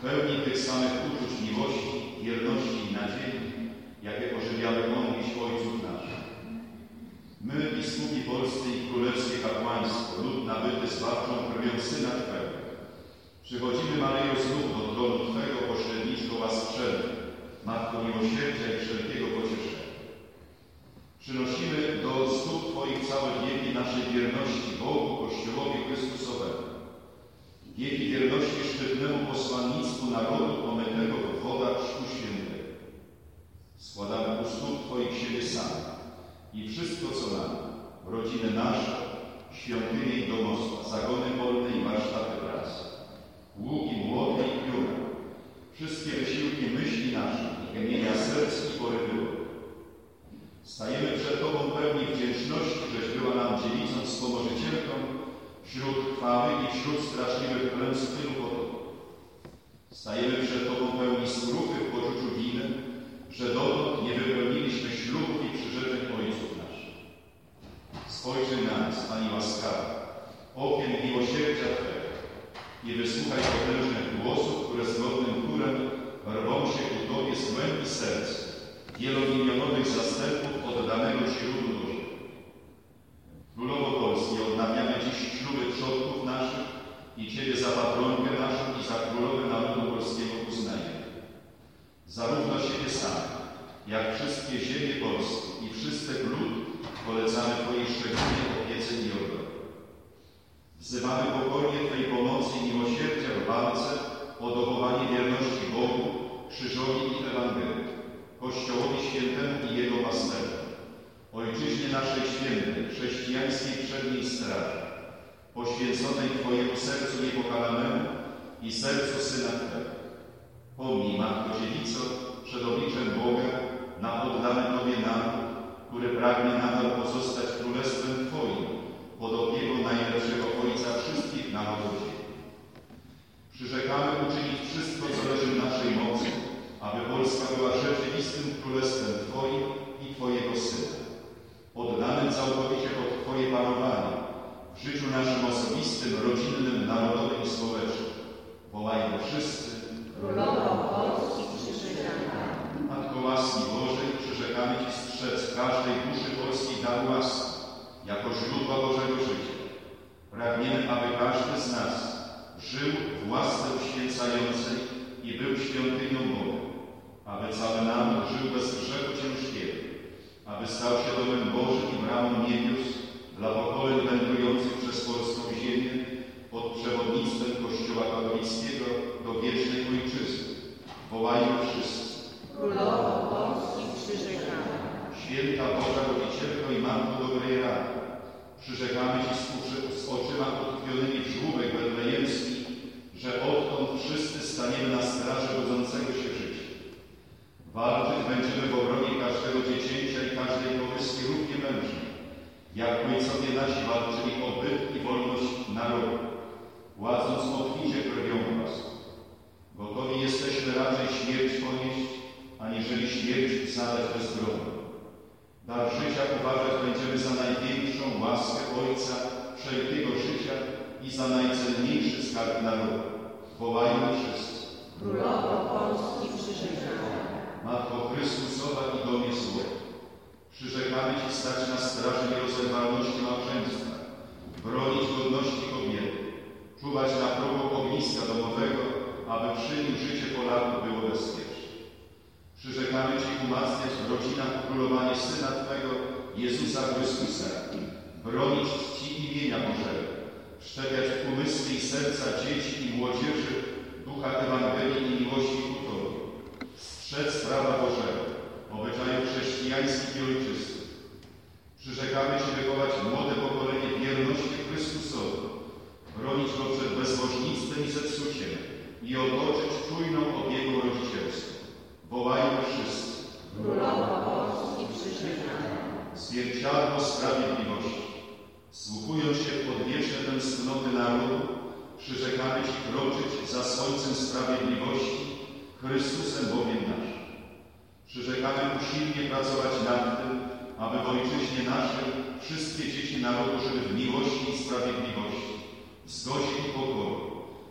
pełni tych samych uczuć miłości, wierności i nadziei, jakie ożywiały modlić Ojców naszych. My, biskupi polscy i królewskie kapłaństwo, lud nabyty zbawczą krwią Syna Twego, przychodzimy, Maryjo, znów do tronu Twego pośredniczko łaskawego, Matko miłosierdzia i wszelkiego pocieszenia. Przynosimy do stóp Twoich całe wieki naszej wierności Bogu, Kościołowi Chrystusowemu, wieki wierności szczytnemu posłannictwu narodu omytego w wodach Chrztu Świętego. Składamy u stóp Twoich siebie samych i wszystko, co mamy, rodziny nasze, świątynie i domostwa, zagony polne i warsztaty pracy, łuki, młoty i pióra, wszystkie wysiłki myśli naszych i chemienia serc i porywy. Stajemy przed Tobą pełni wdzięczności, żeś była nam dziewicą wspomożycielką wśród chwały i wśród straszliwych klęsk tylu potopów. Stajemy przed Tobą pełni skruchy w poczuciu winy, że dotąd nie wypełniliśmy ślubów i przyrzeczeń Ojców naszych. Spojrzyj na nas, Pani łaskawa, okiem miłosierdzia Twego i wysłuchaj potężnych głosów, które zgodnym chórem rwą się ku Tobie z głębi serc wielomilionowych zastępów oddanego Ci ludu Bożego. Królowo Polski, odnawiamy dziś śluby przodków naszych i Ciebie za patronkę naszą i za królowę narodu polskiego uznajemy. Zarówno siebie same, jak wszystkie ziemie polskie i wszystek lud polecamy Twojej szczególnej opiece i obronie. Wzywamy pokornie Twej pomocy i miłosierdzia w walce o dochowanie wierności Bogu, krzyżowi i Ewangelii, Kościołowi Świętemu i Jego pasterzom, Ojczyźnie naszej świętej, chrześcijańskiej przedniej straży, poświęconej Twojemu sercu niepokalanemu i sercu Syna Twego. Pomnij, Matko Dziewico, przed obliczem Boga na oddany Tobie naród, który pragnie nadal pozostać królestwem Twoim, pod opieką najlepszego Ojca wszystkich narodów ziemi. Przyrzekamy uczynić wszystko, co leży w naszej mocy, aby Polska była rzeczywistym królestwem Twoim i Twojego Syna, oddanym całkowicie pod Twoje panowanie, w życiu naszym osobistym, rodzinnym, narodowym i społecznym. Wołajmy wszyscy: Królowo Polski, przyrzekamy. Matko łaski Bożej, przyrzekamy Ci strzec każdej duszy polskiej dar łaski, jako źródła Bożego życia. Pragniemy, aby każdy z nas żył w łasce uświęcającej i był świątynią Boga, aby cały naród żył bez grzechu ciężkiego, aby stał się domem Bożym i bramą niebios dla pokoleń wędrujących przez polską ziemię pod przewodnictwem Kościoła katolickiego do wiecznej Ojczyzny. Wołajmy wszyscy: Królowo Polski, przyrzekamy. Święta Boża Rodzicielko i Matko dobrej rady, przyrzekamy Ci z oczyma utkwionymi w żłóbek betlejemski, że odtąd wszyscy staniemy na straży rodzącego się życia. Walczyć będziemy w obronie każdego dziecięcia i każdej kołyski równie mężnej, jak ojcowie nasi walczyli o byt i wolność narodu, płacąc obficie krwią własną. Gotowi jesteśmy raczej śmierć ponieść, aniżeli śmierć zadać bezbronną. Dar życia uważać będziemy za największą łaskę Ojca wszelkiego życia i za najcenniejszy skarb narodu. Wołajmy wszyscy: Królowo Polski, przyrzekamy. Matko Chrystusowa i Domie Słowa, przyrzekamy Ci stać na straży nierozerwalności małżeństwa, bronić godności kobiety, czuwać na progu ogniska domowego, aby przy nim życie Polaków było bezpieczne. Przyrzekamy Ci umacniać w rodzinach królowanie Syna Twego, Jezusa Chrystusa, bronić Ci imienia Bożego, wszczepiać w umysły i serca dzieci i młodzieży ducha Ewangelii i miłości ku Tobie, strzec prawa Bożego, obyczajów chrześcijańskich i ojczystych. Przyrzekamy Ci wychować młode pokolenie wierności Chrystusowi, bronić go przed bezbożnictwem i zepsuciem i otoczyć czujną opieką rodzicielską. Wołajmy wszyscy: Królowo Polski, przyrzekamy. Zwierciadło sprawiedliwości, wsłuchując się w odwieczne tęsknoty narodu, przyrzekamy Ci kroczyć za słońcem sprawiedliwości, Chrystusem Bogiem naszym. Przyrzekamy usilnie pracować nad tym, aby w ojczyźnie naszej wszystkie dzieci narodu żyły w miłości i sprawiedliwości, w zgodzie i pokoju,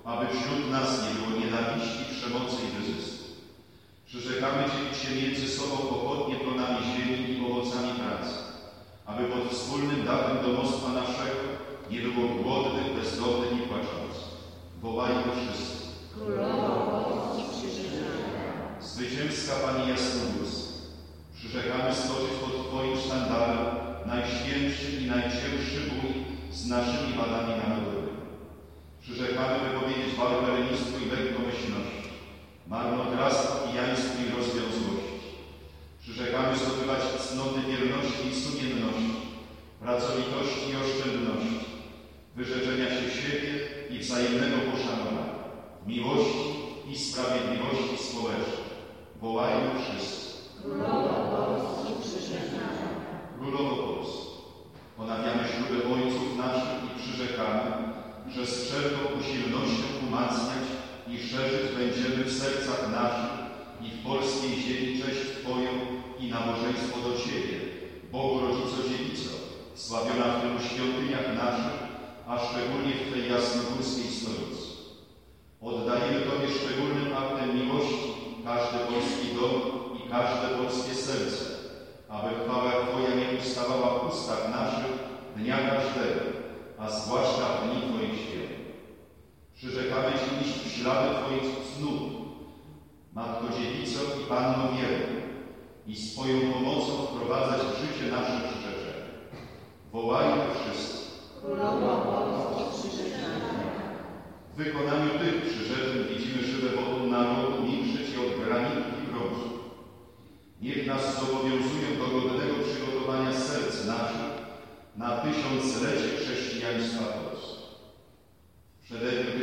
aby wśród nas nie było nienawiści, przemocy i wyzysku. Przyrzekamy dzielić się między sobą pochodnie plonami ziemi i owocami pracy, aby pod wspólnym dachem domostwa naszego nie było głodnych, bezdomnych i płaczących. Wołajmy wszyscy. Królowo Polski przyrzekamy. Zwycięska Pani Jasnogórska, przyrzekamy stoczyć pod Twoim sztandarem najświętszy i najcięższy bój z naszymi wadami narodowymi. Przyrzekamy wypowiedzieć walkę lenistwu i lekkomyślności, marnotrawstwu, pijaństwu i rozwiązłości. Przyrzekamy zdobywać cnoty wierności i sumienności, pracowitości i oszczędności, wyrzeczenia się siebie i wzajemnego poszanowania, miłości i sprawiedliwości społecznej. Wołajmy wszyscy. Królowo Polski przyrzekamy. Królowo Polski, ponawiamy śluby ojców naszych i przyrzekamy, że z wszelką usilnością umacniać i szerzyć będziemy w sercach naszych i w polskiej ziemi cześć Twoją i nabożeństwo do Ciebie, Bogu Rodzico Dziewico, sławiona w tylu świątyniach naszych, a szczególnie w Twej jasnogórskiej stolicy. Oddajemy Tobie szczególnym aktem miłości każdy polski dom i każde polskie serce, aby chwała Twoja nie ustawała w ustach naszych dnia każdego, a zwłaszcza w dni Twoich świętych. Przyrzekamy Ci iść w ślady Twoich cnót, Matko Dziewico i Panno Wierną, i z Twoją pomocą wprowadzać w życie nasze przyrzeczenia. Wołajmy wszyscy. Królowo Polski przyrzekamy. W wykonaniu tych przyrzeczeń widzimy żywe wotum narodu milczeć i od granitu i brązu. Niech nas zobowiązują do godnego przygotowania serc naszych na tysiąclecie chrześcijaństwa Polski. W przededniu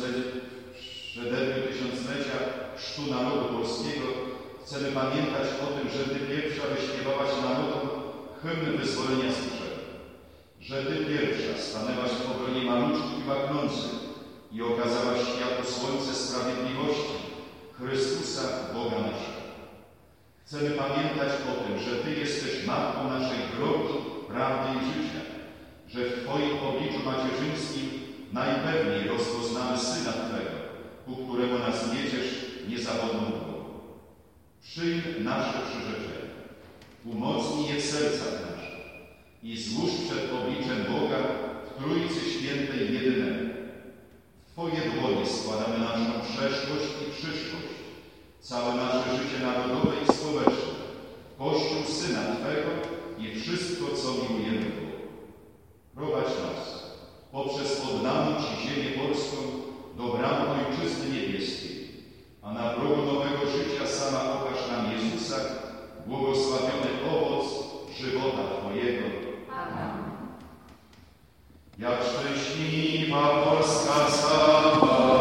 tysiąclecia chrztu narodu polskiego chcemy pamiętać o tym, że Ty pierwsza wyśpiewałaś narodom hymn wyzwolenia z grzechu, że Ty pierwsza stanęłaś w obronie maluczków i łaknących i okazałaś światu słońce sprawiedliwości, Chrystusa, Boga naszego. Chcemy pamiętać o tym, że Ty jesteś Matką naszej drogi, prawdy i życia, że w Twoim obliczu macierzyńskim najpewniej rozpoznamy Syna Twego, ku któremu nas wiedziesz niezawodną drogą. Przyjm nasze przyrzeczenia, umocnij je w sercach naszych i złóż przed obliczem Boga w Trójcy Świętej jedynego. W Twoje dłonie składamy naszą przeszłość i przyszłość, całe nasze życie narodowe i społeczne, Kościół Syna Twego i wszystko, co miłujemy Bogu. Prowadź nas poprzez oddaną Ci ziemię polską do bram Ojczyzny Niebieskiej, a na progu nowego życia sama okaż nam Jezusa, błogosławiony owoc żywota Twojego. Amen. Jak szczęśliwa Polska sama,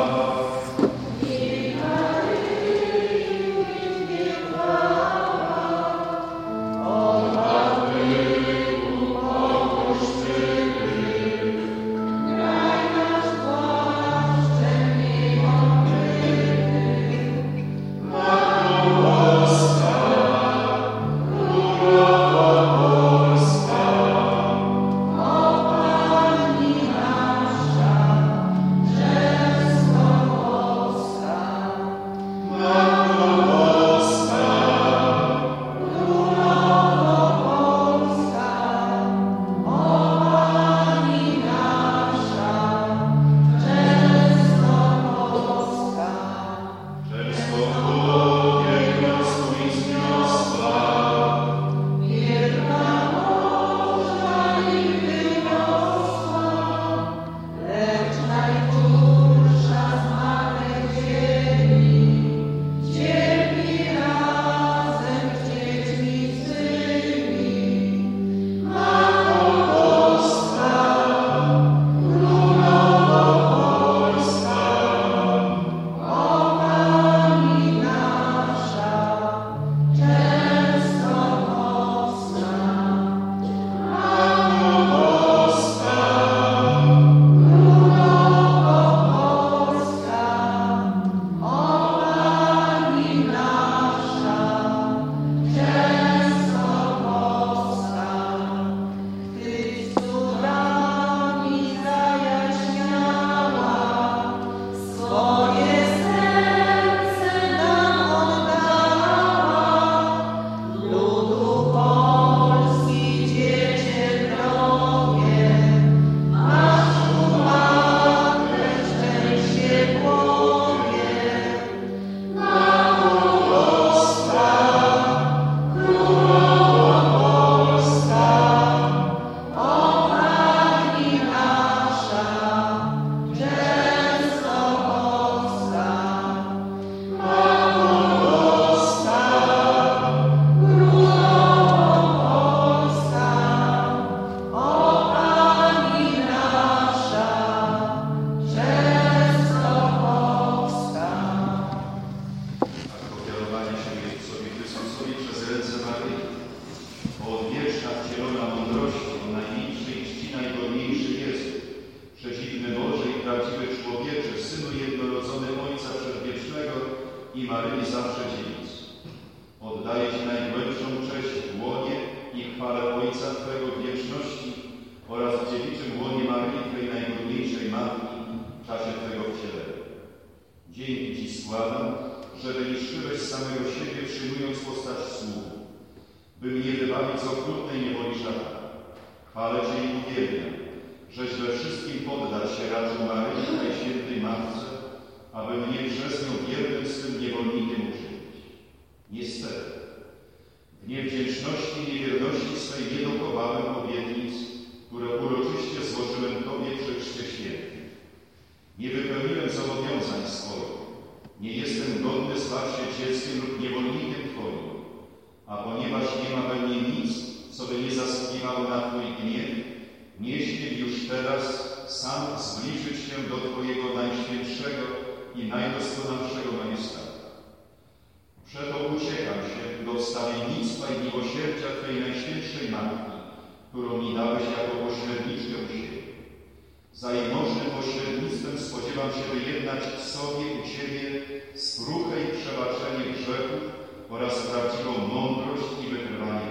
Maryi zawsze dziewic. Oddaję Ci najgłębszą cześć w łonie i chwale Ojca Twego w wieczności oraz w dziewiczym łonie Maryi, Twej najgodniejszej Matki, w czasie Twego wcielenia. Dzięki Ci składam, że wyniszczyłeś samego siebie, przyjmując postać sługi, by mnie wybawić z okrutnej niewoli szatana. Chwalę Cię i uwielbiam, żeś we wszystkim poddać się raczył Maryi, Najświętej Matce, aby mnie przez nią wiernym swym niewolnikiem uczynić. Niestety, w niewdzięczności i niewierności swej nie dochowałem obietnic, które uroczyście złożyłem Tobie przy Chrzcie Świętym. Nie wypełniłem zobowiązań swoich. Nie jestem godny zwać się dzieckiem lub niewolnikiem Twoim, a ponieważ nie ma we mnie nic, co by nie zasługiwało na Twój gniew, nie śmiem już teraz sam zbliżyć się do Twojego najświętszego i najdoskonalszego majestatu. Przeto uciekam się do wstawiennictwa i miłosierdzia Twej najświętszej Matki, którą mi dałeś jako pośredniczkę u siebie. Za jej możnym pośrednictwem spodziewam się wyjednać sobie u Ciebie skruchę i przebaczenie grzechów oraz prawdziwą mądrość i wytrwanie.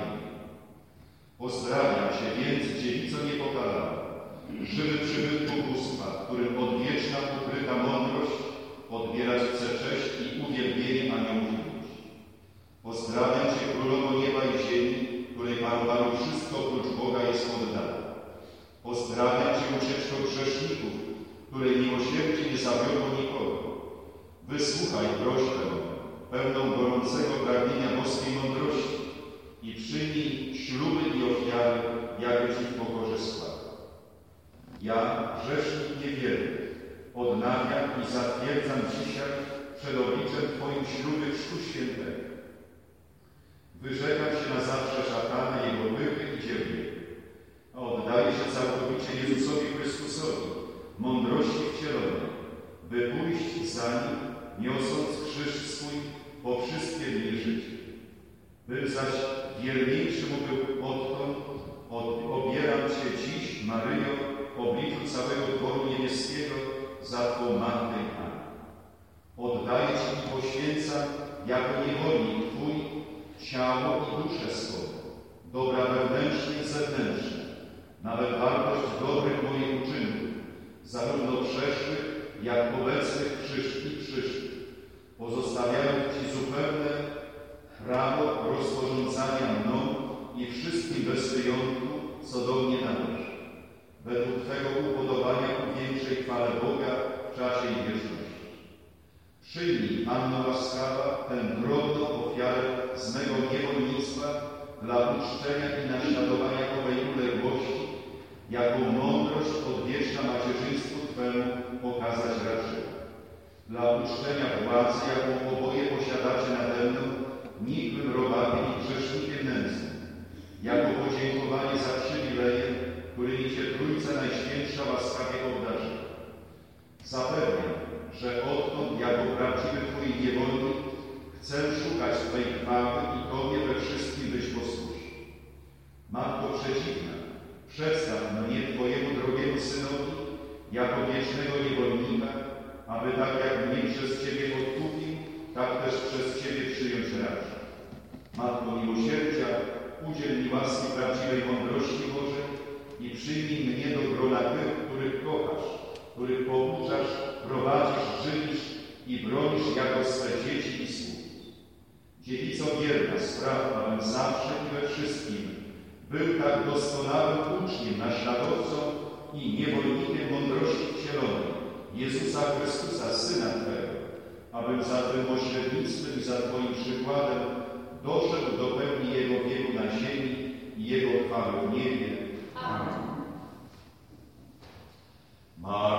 Pozdrawiam Cię więc, dziewico niepokalana, żywy przybytku bóstwa, którym odwieczna ukryta mądrość odbierać chce cześć i uwielbienie aniołów i ludzi. Pozdrawiam Cię, Królowo nieba i ziemi, której Panu wszystko oprócz Boga jest oddane. Pozdrawiam Cię, ucieczko grzeszników, której miłosierdzie nie zawiodło nikogo. Wysłuchaj prośbę, pełną gorącego pragnienia boskiej mądrości i przyjmij śluby i ofiary, jakby Ci w pokorze składał. Ja, grzesznik niewierny, odnawiam i zatwierdzam dzisiaj przed obliczem Twoim śluby Chrztu Świętego. Wyrzekam się na zawsze szatana, jego pychy i dziewicy, a oddaję się całkowicie Jezusowi Chrystusowi, mądrości wcielonej, by pójść za Nim, niosąc krzyż swój po wszystkie dni życia. Bym zaś wierniejszy mu był odtąd, obieram Cię dziś, Maryjo, w obliczu całego dworu niebieskiego za Twą Matkę i Panią. Oddaję Ci i poświęcam jako niewolnik Twój ciało i duszę swą, dobra wewnętrzne i zewnętrzne, nawet wartość dobrych moich uczynków, zarówno przeszłych, jak obecnych, przyszłych, pozostawiając Ci zupełne prawo rozporządzania mną i wszystkim bez wyjątku, co do mnie należy, według Twego upodobania ku większej chwale Boga w czasie i wieczności. Przyjmij, Panno łaskawa, tę drobną ofiarę z mego niewolnictwa dla uczczenia i naśladowania owej uległości, jaką mądrość odwieczna macierzyństwu Twemu pokazać raczyła. Dla uczczenia władzy, jaką oboje posiadacie nade mną, nikłym robakiem i grzesznikiem nędznym, jako podziękowanie za przywileje, którymi Cię Trójca Najświętsza łaskawie obdarzyła. Zapewniam, że odtąd, jako prawdziwy Twój niewolnik, chcę szukać Twej chwały i Tobie we wszystkim być posłuszny. Matko przeciwna, przedstaw mnie Twojemu drogiemu Synowi jako wiecznego niewolnika, aby tak jak mnie przez Ciebie odkupił, tak też przez Ciebie przyjąć raczy. Matko miłosierdzia, udziel mi łaski prawdziwej mądrości Bożej i przyjmij mnie do grona tych, których kochasz, których pouczasz, prowadzisz, żywisz i bronisz jako swe dzieci i sługi. Dziewico wierna, spraw, abym zawsze i we wszystkim był tak doskonałym uczniem, naśladowcą i niewolnikiem mądrości wcielonej, Jezusa Chrystusa, Syna Twego, abym za Twym pośrednictwem i za Twoim przykładem doszedł do pełni Jego wieku na ziemi i Jego chwały w niebie. Amen.